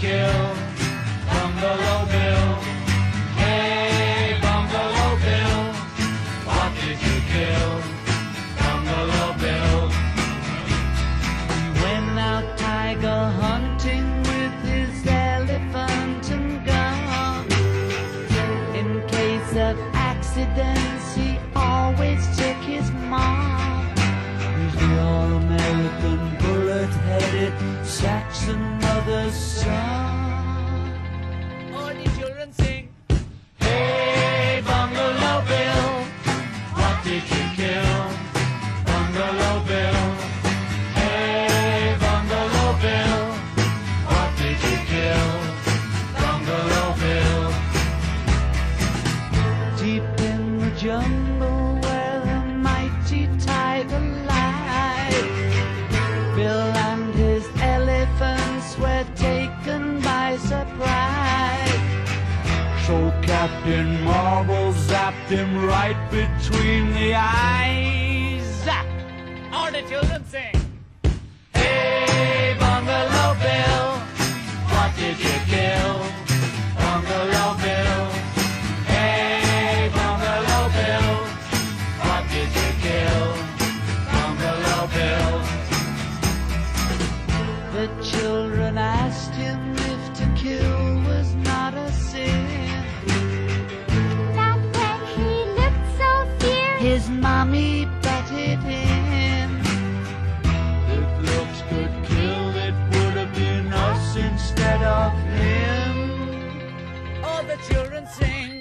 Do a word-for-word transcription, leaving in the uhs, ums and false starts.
kill? Bungalow Bill. Hey, Bungalow Bill, what did you kill? Bungalow Bill. He went out tiger hunting with his elephant and gun. In case of accidents, he always took his mom. He's the all-American bullet-headed Saxon mother's son. All the children sing. Hey, Bungalow Bill, what did you kill? Bungalow Bill. Hey, Bungalow Bill, what did you kill? Bungalow Bill. Deep in the jungle where the mighty tiger lies, Bill and his elephants were taken by surprise. So Captain Marvel zapped him right between the eyes. Zap! All the children sing. Hey, Bungalow Bill, what did you kill? Bungalow Bill. Hey, Bungalow Bill, what did you kill? Bungalow Bill. The children asked him if to kill was not a sin. Not when he looked so fierce. His mommy butted in. If looks could kill, it would have been us instead of him. All the children sing.